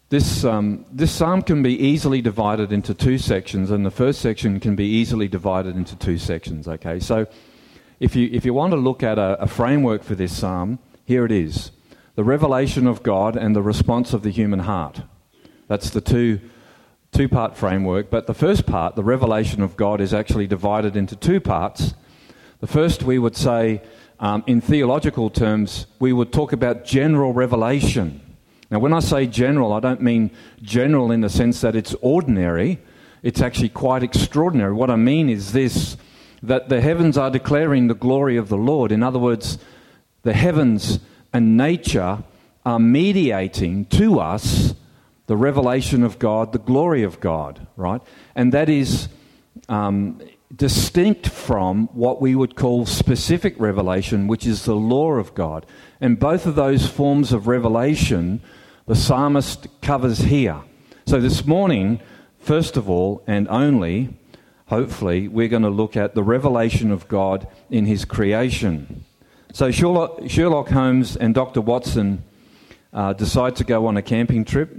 This psalm can be easily divided into two sections, and the first section can be easily divided into two sections. Okay, so if you want to look at a framework for this psalm, here it is: the revelation of God and the response of the human heart. That's the two-part framework. But the first part, the revelation of God, is actually divided into two parts. The first, we would say, in theological terms, we would talk about general revelation. Now, when I say general, I don't mean general in the sense that it's ordinary. It's actually quite extraordinary. What I mean is this, that the heavens are declaring the glory of the Lord. In other words, the heavens and nature are mediating to us the revelation of God, the glory of God, right? And that is distinct from what we would call specific revelation, which is the law of God. And both of those forms of revelation the psalmist covers here. So this morning, first of all and only, hopefully, we're going to look at the revelation of God in his creation. So Sherlock Holmes and Dr. Watson decide to go on a camping trip.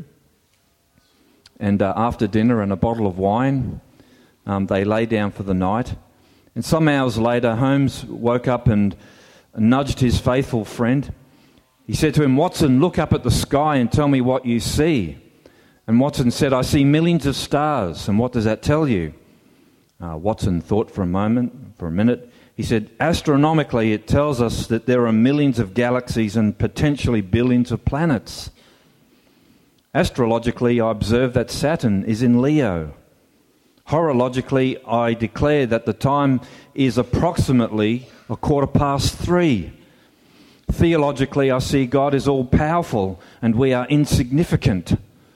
And after dinner and a bottle of wine, they lay down for the night. And some hours later, Holmes woke up and nudged his faithful friend. He said to him, "Watson, look up at the sky and tell me what you see." And Watson said, "I see millions of stars." "And what does that tell you?" Watson thought for a minute. He said, "Astronomically, it tells us that there are millions of galaxies and potentially billions of planets. Astrologically, I observe that Saturn is in Leo. Horologically, I declare that the time is approximately 3:15. Theologically, I see God is all-powerful and we are insignificant.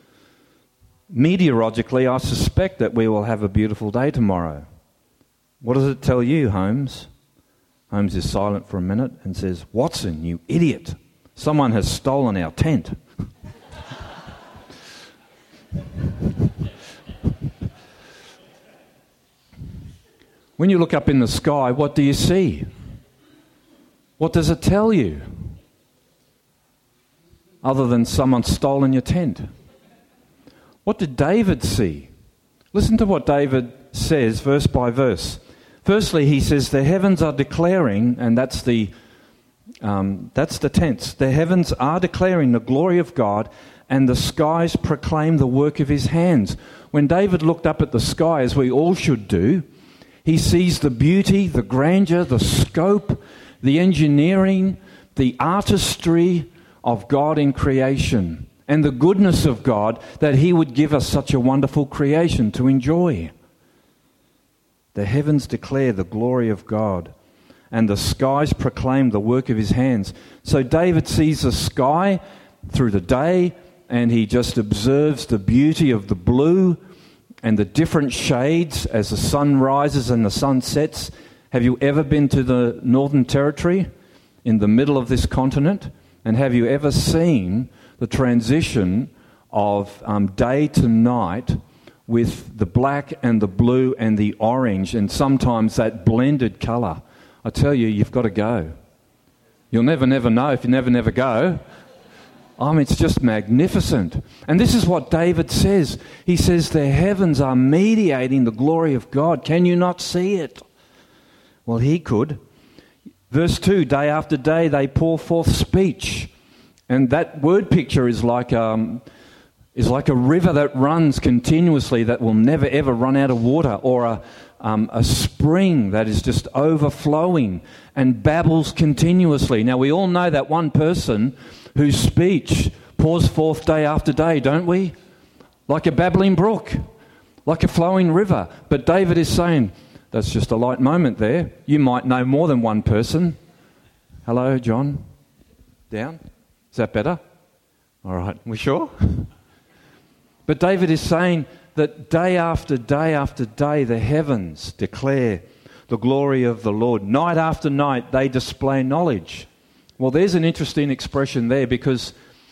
Meteorologically, I suspect that we will have a beautiful day tomorrow." "What does it tell you, Holmes?" Holmes is silent for a minute and says, "Watson, you idiot. Someone has stolen our tent." When you look up in the sky, what do you see? What does it tell you? Other than someone's stolen your tent. What did David see? Listen to what David says verse by verse. Firstly, he says, the heavens are declaring, and that's the tense. The heavens are declaring the glory of God, and the skies proclaim the work of his hands. When David looked up at the sky, as we all should do, he sees the beauty, the grandeur, the scope, the engineering, the artistry of God in creation, and the goodness of God that he would give us such a wonderful creation to enjoy. The heavens declare the glory of God, and the skies proclaim the work of his hands. So David sees the sky through the day, and he just observes the beauty of the blue and the different shades as the sun rises and the sun sets. Have you ever been to the Northern Territory in the middle of this continent? And have you ever seen the transition of day to night with the black and the blue and the orange and sometimes that blended colour? I tell you, you've got to go. You'll never know if you never go. It's just magnificent. And this is what David says. He says, the heavens are mediating the glory of God. Can you not see it? Well, he could. Verse 2, day after day they pour forth speech. And that word picture is like a river that runs continuously that will never ever run out of water, or a spring that is just overflowing and babbles continuously. Now, we all know that one person whose speech pours forth day after day, don't we? Like a babbling brook, like a flowing river. But David is saying, that's just a light moment there. You might know more than one person. Hello, John? Down? Is that better? All right, we sure? But David is saying that day after day after day, the heavens declare the glory of the Lord. Night after night, they display knowledge. Well, there's an interesting expression there, because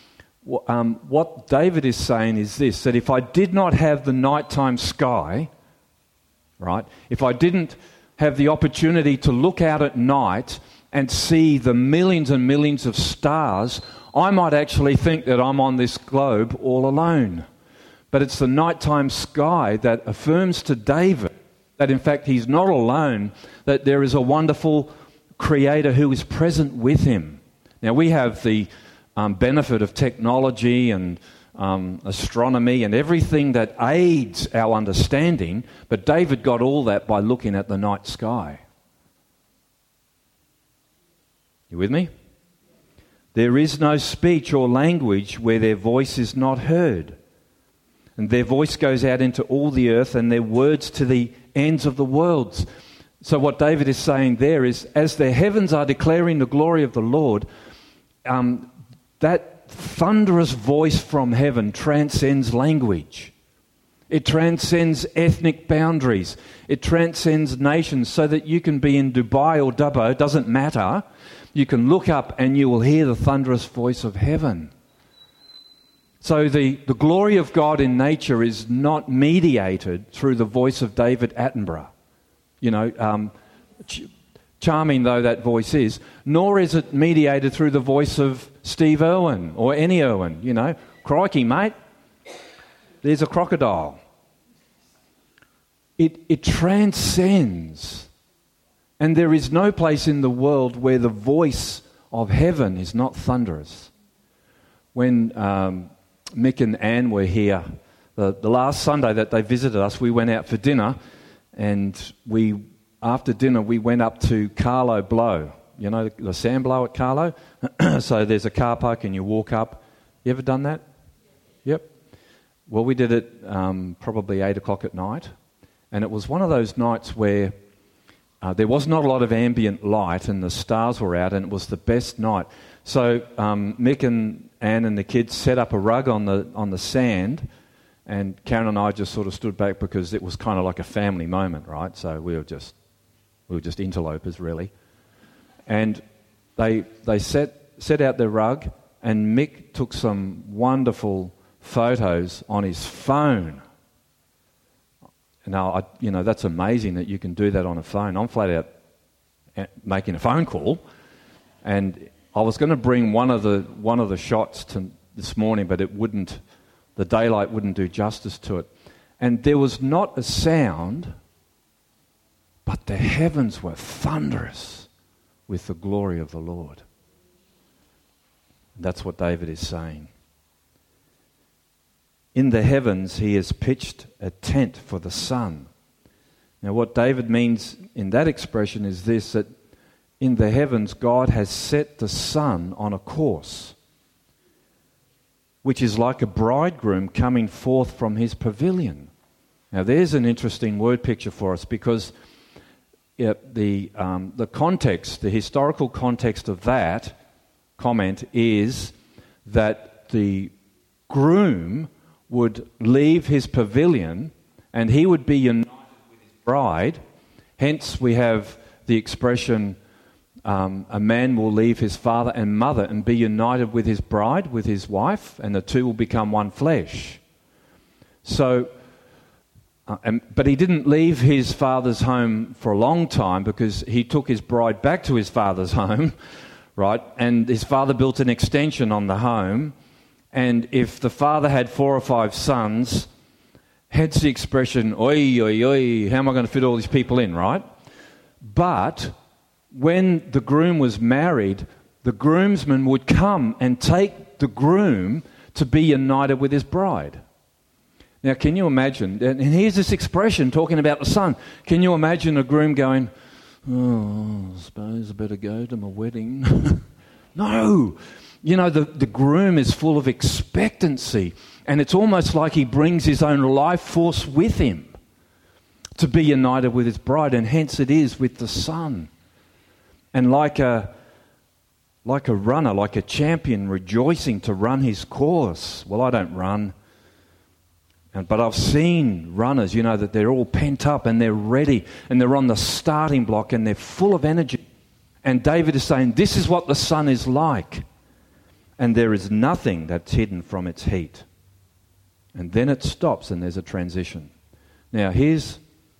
what David is saying is this, that if I did not have the nighttime sky, right, if I didn't have the opportunity to look out at night and see the millions and millions of stars, I might actually think that I'm on this globe all alone. But it's the nighttime sky that affirms to David that in fact he's not alone, that there is a wonderful Creator who is present with him. Now we have the benefit of technology and astronomy and everything that aids our understanding, but David got all that by looking at the night sky. You with me? There is no speech or language where their voice is not heard. And their voice goes out into all the earth and their words to the ends of the worlds. So what David is saying there is, as the heavens are declaring the glory of the Lord, that thunderous voice from heaven transcends language. It transcends ethnic boundaries. It transcends nations, so that you can be in Dubai or Dubbo, it doesn't matter. You can look up and you will hear the thunderous voice of heaven. So the glory of God in nature is not mediated through the voice of David Attenborough. You know, charming though that voice is, nor is it mediated through the voice of Steve Irwin or any Irwin. You know, crikey, mate, there's a crocodile. It transcends. And there is no place in the world where the voice of heaven is not thunderous. When Mick and Anne were here, the last Sunday that they visited us, we went out for dinner, and after dinner we went up to Carlo Blow. You know, the sand blow at Carlo? So there's a car park and you walk up. You ever done that? Yep. Well, we did it probably 8 o'clock at night, and it was one of those nights where there was not a lot of ambient light and the stars were out, and it was the best night. So Mick and Anne and the kids set up a rug on the sand, and Karen and I just sort of stood back because it was kind of like a family moment, right? So we were just interlopers, really. And they set out their rug, and Mick took some wonderful photos on his phone. Now, that's amazing that you can do that on a phone. I'm flat out making a phone call, and I was going to bring one of the shots to this morning, but the daylight wouldn't do justice to it. And there was not a sound, but the heavens were thunderous with the glory of the Lord. That's what David is saying. In the heavens he has pitched a tent for the sun. Now what David means in that expression is this, that in the heavens God has set the sun on a course, which is like a bridegroom coming forth from his pavilion. Now there's an interesting word picture for us, because the context, the historical context of that comment is that the groom would leave his pavilion and he would be united with his bride. Hence we have the expression, a man will leave his father and mother and be united with his bride, with his wife, and the two will become one flesh. So, but he didn't leave his father's home for a long time, because he took his bride back to his father's home, right? And his father built an extension on the home. And if the father had 4 or 5 sons, hence the expression, oi, oi, oi, how am I going to fit all these people in, right? But when the groom was married, the groomsman would come and take the groom to be united with his bride. Now, can you imagine, and here's this expression talking about the son, can you imagine a groom going, oh, I suppose I better go to my wedding? No! You know, the groom is full of expectancy, and it's almost like he brings his own life force with him to be united with his bride, and hence it is with the son. And like a runner, like a champion rejoicing to run his course. Well, I don't run, but I've seen runners, you know, that they're all pent up and they're ready and they're on the starting block and they're full of energy. And David is saying, this is what the sun is like. And there is nothing that's hidden from its heat. And then it stops and there's a transition. Now, here's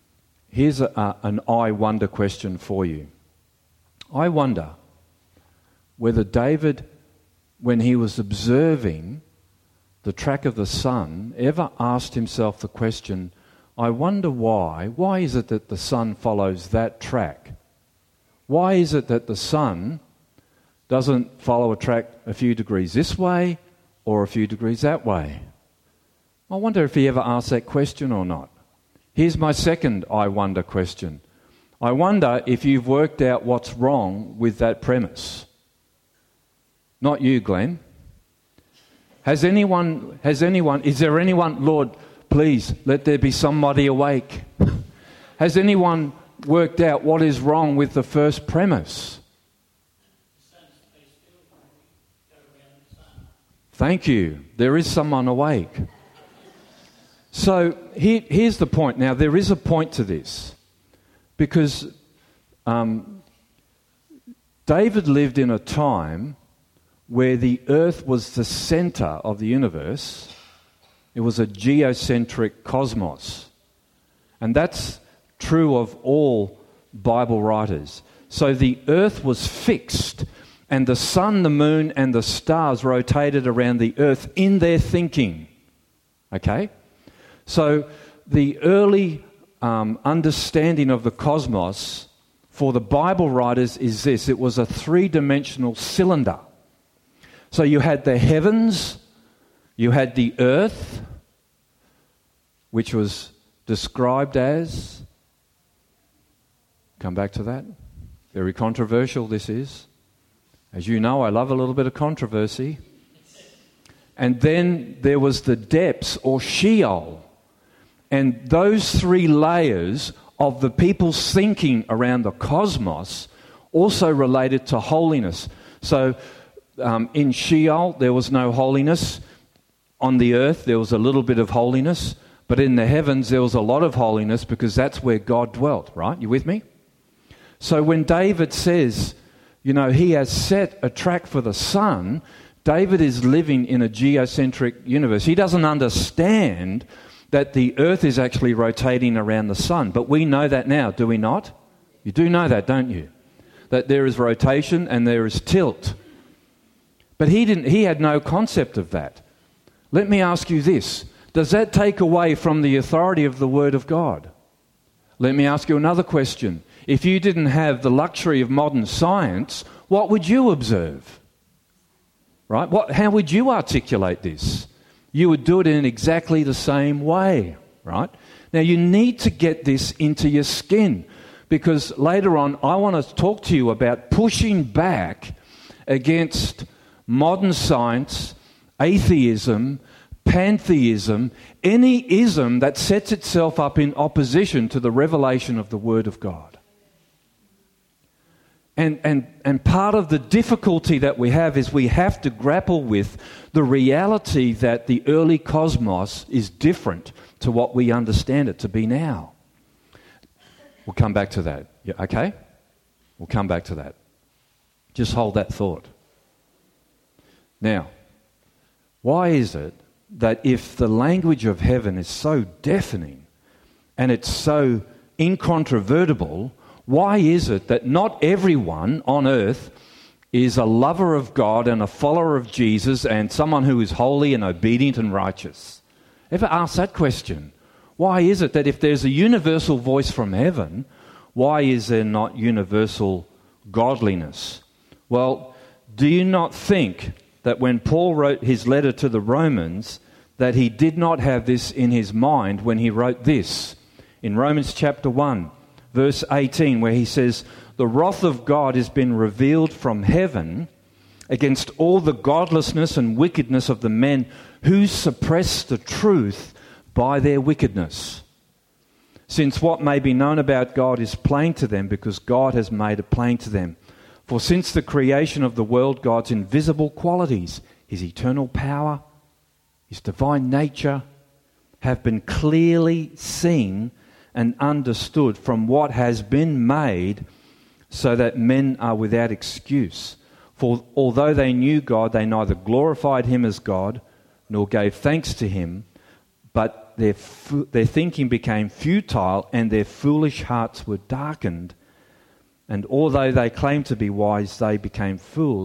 an I wonder question for you. I wonder whether David when he was observing the track of the sun, ever asked himself the question, I wonder why? Why is it that the sun follows that track? Why is it that the sun doesn't follow a track a few degrees this way or a few degrees that way? I wonder if he ever asked that question or not. Here's my second I wonder question. I wonder if you've worked out what's wrong with that premise. Not you, Glenn. Is there anyone, Lord, please let there be somebody awake. Has anyone worked out what is wrong with the first premise? Thank you. There is someone awake. So here's the point. Now, there is a point to this. Because David lived in a time where the earth was the center of the universe. It was a geocentric cosmos. And that's true of all Bible writers. So the earth was fixed, and the sun, the moon, and the stars rotated around the earth in their thinking. Okay? So the early understanding of the cosmos for the Bible writers is this. It was a three-dimensional cylinder. So you had the heavens, you had the earth, which was described as, come back to that, very controversial this is. As you know, I love a little bit of controversy. And then there was the depths, or Sheol. And those three layers of the people's thinking around the cosmos also related to holiness. So in Sheol, there was no holiness. On the earth, there was a little bit of holiness. But in the heavens, there was a lot of holiness because that's where God dwelt, right? You with me? So when David says, he has set a track for the sun, David is living in a geocentric universe. He doesn't understand that the earth is actually rotating around the sun. But we know that now, do we not? You do know that, don't you? That there is rotation and there is tilt. But he had no concept of that. Let me ask you this. Does that take away from the authority of the Word of God? Let me ask you another question. If you didn't have the luxury of modern science, what would you observe? Right? How would you articulate this? You would do it in exactly the same way, right? Now, you need to get this into your skin, because later on I want to talk to you about pushing back against modern science, atheism, pantheism, any ism that sets itself up in opposition to the revelation of the Word of God. And part of the difficulty that we have is we have to grapple with the reality that the early cosmos is different to what we understand it to be now. We'll come back to that. Yeah, okay? We'll come back to that. Just hold that thought. Now, why is it that if the language of heaven is so deafening and it's so incontrovertible, why is it that not everyone on earth is a lover of God and a follower of Jesus and someone who is holy and obedient and righteous? Ever ask that question? Why is it that if there's a universal voice from heaven, why is there not universal godliness? Well, do you not think that when Paul wrote his letter to the Romans, that he did not have this in his mind when he wrote this? In Romans chapter 1, verse 18, where he says, "The wrath of God has been revealed from heaven against all the godlessness and wickedness of the men who suppress the truth by their wickedness. Since what may be known about God is plain to them, because God has made it plain to them. For since the creation of the world, God's invisible qualities, his eternal power, his divine nature, have been clearly seen and understood from what has been made, so that men are without excuse. For although they knew God, they neither glorified him as God, nor gave thanks to him, but their thinking became futile, and their foolish hearts were darkened. And although they claimed to be wise, they became fools,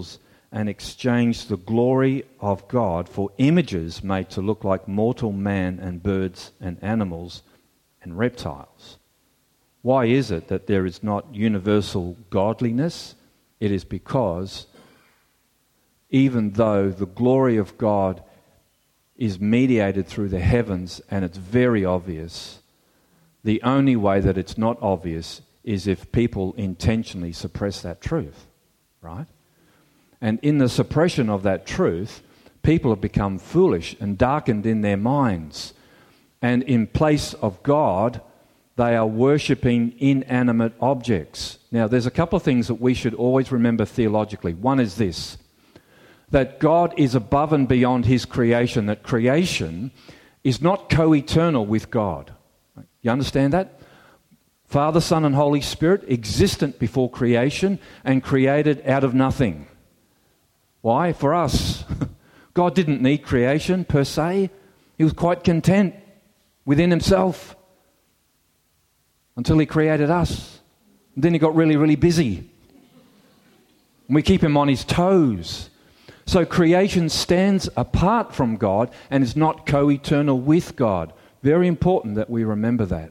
and exchanged the glory of God for images made to look like mortal man and birds and animals and reptiles. Why is it that there is not universal godliness? It is because even though the glory of God is mediated through the heavens and it's very obvious, the only way that it's not obvious is if people intentionally suppress that truth, right? And in the suppression of that truth, people have become foolish and darkened in their minds. And in place of God, they are worshipping inanimate objects. Now, there's a couple of things that we should always remember theologically. One is this, that God is above and beyond his creation, that creation is not co-eternal with God. You understand that? Father, Son, and Holy Spirit, existent before creation and created out of nothing. Why? For us. God didn't need creation per se. He was quite content within himself until he created us. And then he got really, really busy. And we keep him on his toes. So creation stands apart from God and is not co-eternal with God. Very important that we remember that.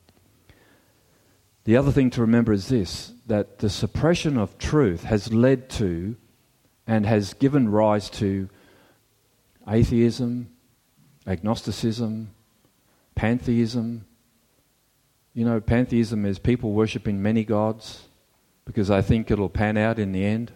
The other thing to remember is this, that the suppression of truth has led to and has given rise to atheism, agnosticism, pantheism. You know, pantheism is people worshipping many gods because they think it'll pan out in the end.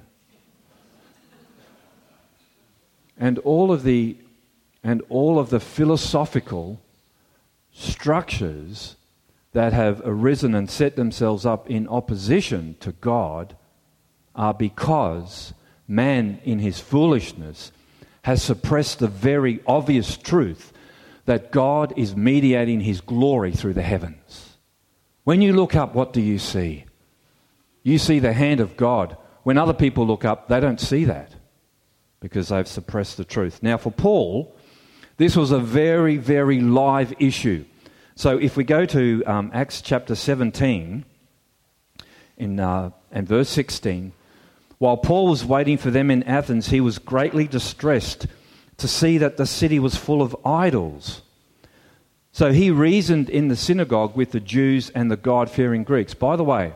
And all of the philosophical structures that have arisen and set themselves up in opposition to God are because man, in his foolishness, has suppressed the very obvious truth that God is mediating his glory through the heavens. When you look up, what do you see? You see the hand of God. When other people look up, they don't see that because they've suppressed the truth. Now, for Paul, this was a very, very live issue. So if we go to Acts chapter 17 and verse 16, while Paul was waiting for them in Athens, he was greatly distressed to see that the city was full of idols. So he reasoned in the synagogue with the Jews and the God-fearing Greeks. By the way,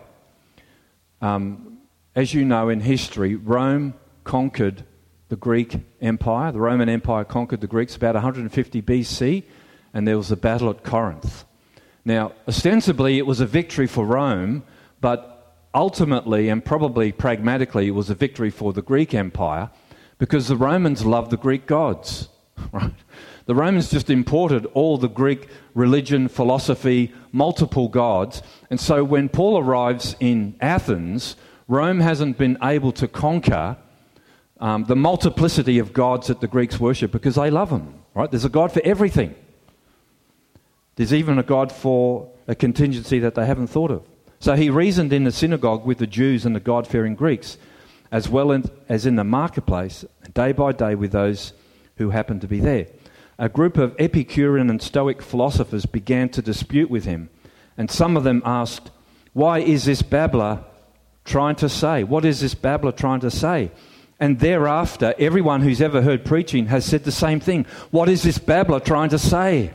as you know in history, Rome conquered the Greek Empire. The Roman Empire conquered the Greeks about 150 BC, and there was a battle at Corinth. Now, ostensibly it was a victory for Rome, but ultimately and probably pragmatically it was a victory for the Greek Empire because the Romans loved the Greek gods, right? The Romans just imported all the Greek religion, philosophy, multiple gods. And so when Paul arrives in Athens, Rome hasn't been able to conquer the multiplicity of gods that the Greeks worship because they love them, right? There's a God for everything. There's even a God for a contingency that they haven't thought of. So he reasoned in the synagogue with the Jews and the God-fearing Greeks, as well as in the marketplace, day by day with those who happened to be there. A group of Epicurean and Stoic philosophers began to dispute with him, and some of them asked, "Why is this babbler trying to say? What is this babbler trying to say?" And thereafter, everyone who's ever heard preaching has said the same thing. What is this babbler trying to say?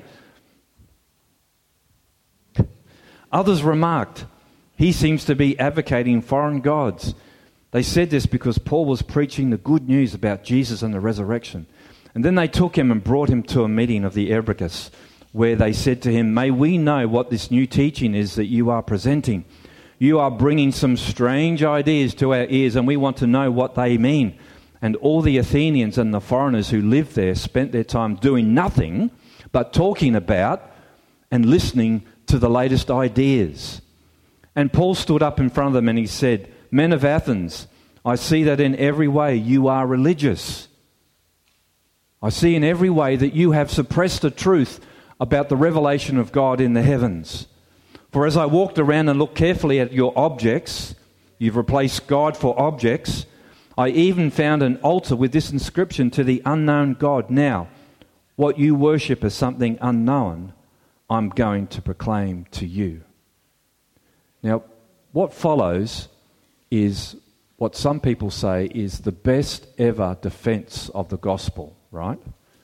Others remarked, he seems to be advocating foreign gods. They said this because Paul was preaching the good news about Jesus and the resurrection. And then they took him and brought him to a meeting of the Areopagus, where they said to him, "May we know what this new teaching is that you are presenting? You are bringing some strange ideas to our ears, and we want to know what they mean." And all the Athenians and the foreigners who lived there spent their time doing nothing but talking about and listening to the latest ideas. And Paul stood up in front of them and he said, "Men of Athens, I see that in every way you are religious. I see in every way that you have suppressed the truth about the revelation of God in the heavens. For as I walked around and looked carefully at your objects, you've replaced God for objects. I even found an altar with this inscription, to the unknown God. Now, what you worship as something unknown, I'm going to proclaim to you." Now, what follows is what some people say is the best ever defense of the gospel, right?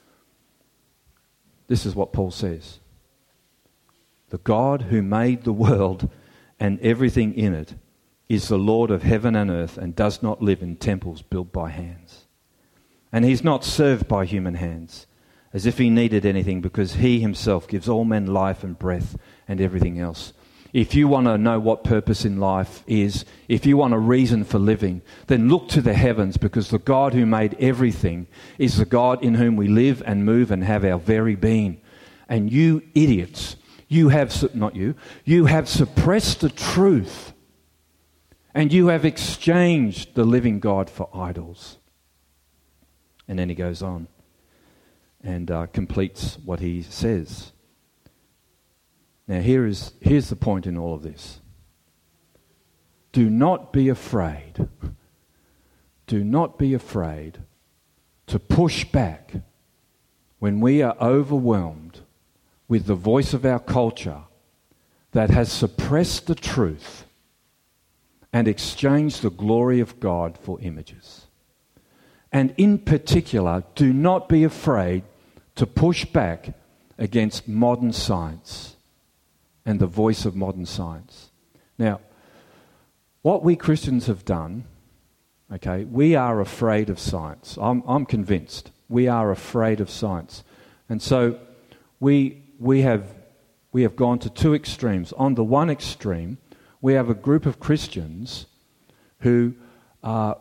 This is what Paul says. The God who made the world and everything in it is the Lord of heaven and earth and does not live in temples built by hands. And he's not served by human hands as if he needed anything, because he himself gives all men life and breath and everything else. If you want to know what purpose in life is, if you want a reason for living, then look to the heavens, because the God who made everything is the God in whom we live and move and have our very being. And you idiots, you have suppressed the truth, and you have exchanged the living God for idols. And then he goes on and completes what he says. Now here's the point in all of this. Do not be afraid. Do not be afraid to push back when we are overwhelmed with the voice of our culture that has suppressed the truth and exchanged the glory of God for images. And in particular, do not be afraid to push back against modern science and the voice of modern science. Now, what we Christians have done, okay, we are afraid of science. I'm convinced we are afraid of science. And so we have gone to two extremes. On the one extreme, we have a group of Christians who are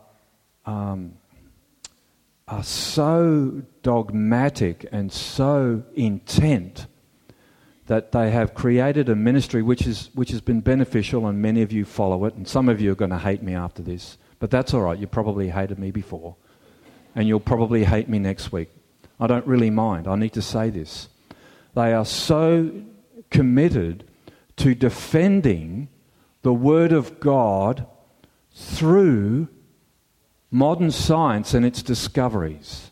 so dogmatic and so intent that they have created a ministry which has been beneficial, and many of you follow it, and some of you are going to hate me after this, but that's all right. You probably hated me before, and you'll probably hate me next week. I don't really mind. I need to say this. They are so committed to defending the Word of God through modern science and its discoveries.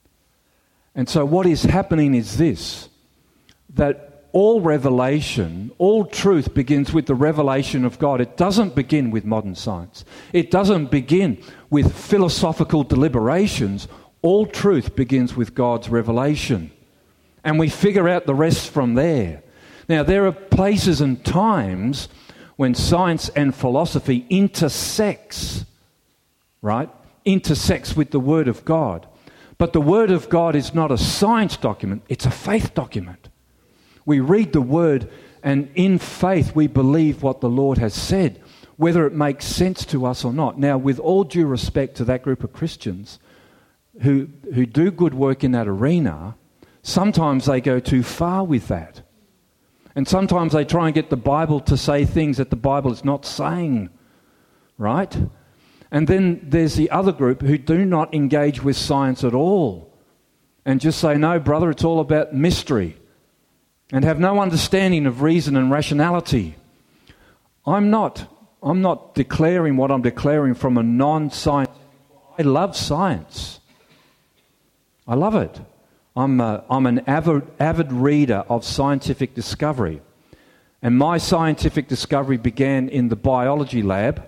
And so what is happening is this, that all revelation, all truth begins with the revelation of God. It doesn't begin with modern science. It doesn't begin with philosophical deliberations. All truth begins with God's revelation. And we figure out the rest from there. Now, there are places and times when science and philosophy intersects, right? Intersects with the Word of God. But the Word of God is not a science document, it's a faith document. We read the Word, and in faith we believe what the Lord has said, whether it makes sense to us or not. Now, with all due respect to that group of Christians who do good work in that arena, sometimes they go too far with that. And sometimes they try and get the Bible to say things that the Bible is not saying, right? And then there's the other group who do not engage with science at all and just say, no, brother, it's all about mystery, and have no understanding of reason and rationality. I'm not declaring what I'm declaring from a non-science. I love science. I love it. I'm an avid reader of scientific discovery. And my scientific discovery began in the biology lab.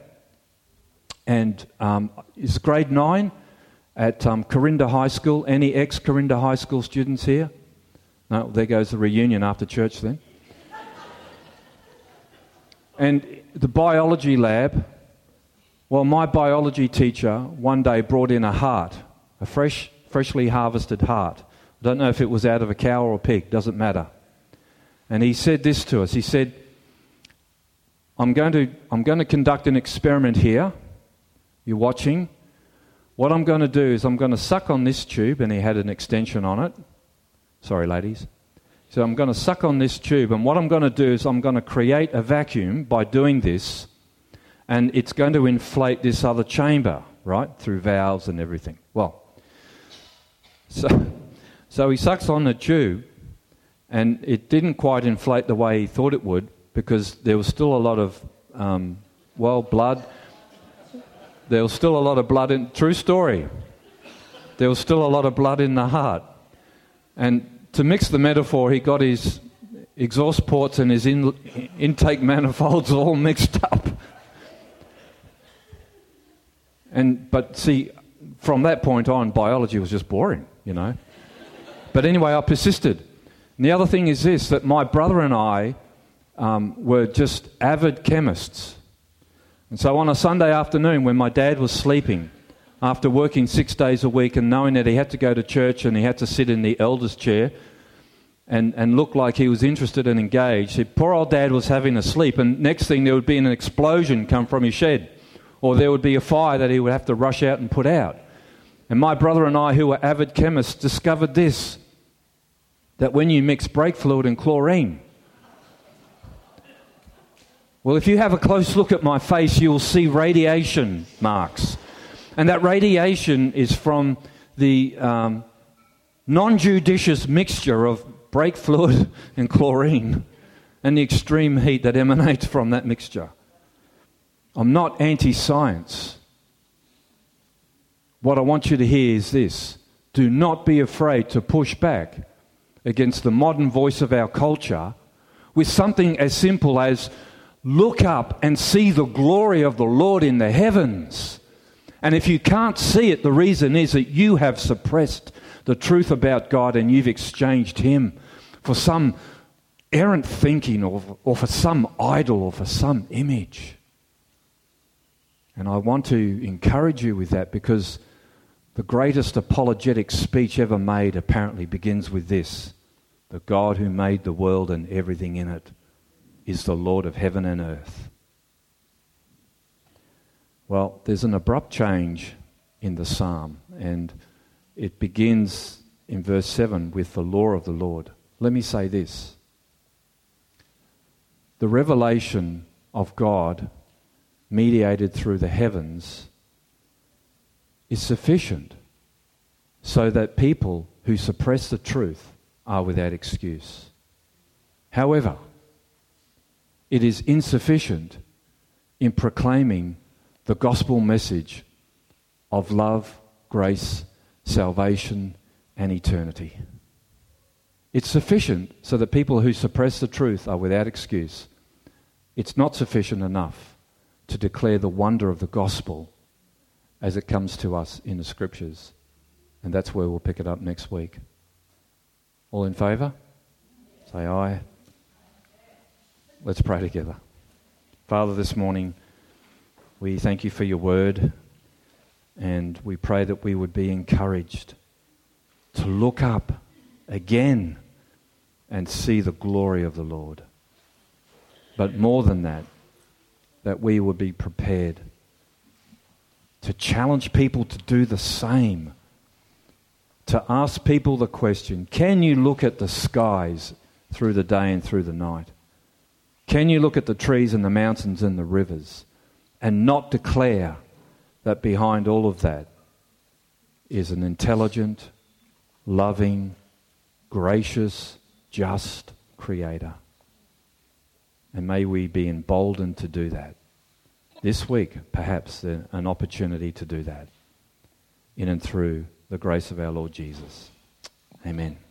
And it's grade 9 at Corinda High School. Any ex-Corinda High School students here? No, there goes the reunion after church then. And the biology lab, well, my biology teacher one day brought in a heart, a freshly harvested heart. I don't know if it was out of a cow or a pig, doesn't matter. And he said this to us. He said, I'm going to conduct an experiment here. You're watching. What I'm going to do is I'm going to suck on this tube, and he had an extension on it. Sorry, ladies. So I'm going to suck on this tube, and what I'm going to do is I'm going to create a vacuum by doing this, and it's going to inflate this other chamber, right, through valves and everything. Well, so he sucks on the tube, and it didn't quite inflate the way he thought it would, because there was still a lot of, blood. There was still a lot of blood in... True story. There was still a lot of blood in the heart. And to mix the metaphor, he got his exhaust ports and his intake manifolds all mixed up. But see, from that point on, biology was just boring, But anyway, I persisted. And the other thing is this, that my brother and I were just avid chemists. And so on a Sunday afternoon when my dad was sleeping, after working 6 days a week and knowing that he had to go to church and he had to sit in the elder's chair and look like he was interested and engaged, poor old Dad was having a sleep, and next thing there would be an explosion come from his shed, or there would be a fire that he would have to rush out and put out. And my brother and I, who were avid chemists, discovered this, that when you mix brake fluid and chlorine, well, if you have a close look at my face, you'll see radiation marks. And that radiation is from the non-judicious mixture of brake fluid and chlorine and the extreme heat that emanates from that mixture. I'm not anti-science. What I want you to hear is this. Do not be afraid to push back against the modern voice of our culture with something as simple as look up and see the glory of the Lord in the heavens. And if you can't see it, the reason is that you have suppressed the truth about God and you've exchanged Him for some errant thinking or for some idol or for some image. And I want to encourage you with that, because the greatest apologetic speech ever made apparently begins with this: the God who made the world and everything in it is the Lord of heaven and earth. Well, there's an abrupt change in the psalm, and it begins in verse 7 with the law of the Lord. Let me say this. The revelation of God, mediated through the heavens, is sufficient so that people who suppress the truth are without excuse. However, it is insufficient in proclaiming the gospel message of love, grace, salvation, and eternity. It's sufficient so that people who suppress the truth are without excuse. It's not sufficient enough to declare the wonder of the gospel as it comes to us in the Scriptures. And that's where we'll pick it up next week. All in favour? Say aye. Let's pray together. Father, this morning we thank you for your word, and we pray that we would be encouraged to look up again and see the glory of the Lord. But more than that, that we would be prepared to challenge people to do the same, to ask people the question, can you look at the skies through the day and through the night? Can you look at the trees and the mountains and the rivers and not declare that behind all of that is an intelligent, loving, gracious, just Creator? And may we be emboldened to do that. This week, perhaps, an opportunity to do that in and through the grace of our Lord Jesus. Amen.